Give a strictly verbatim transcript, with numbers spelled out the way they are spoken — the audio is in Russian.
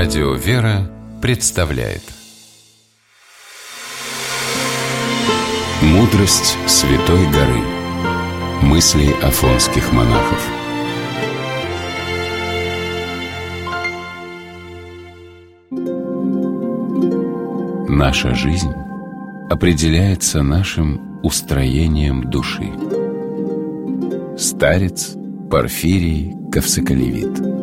Радио «Вера» представляет «Мудрость Святой горы». Мысли афонских монахов. Наша жизнь определяется нашим устроением души. Старец Порфирий Кавсакалевит.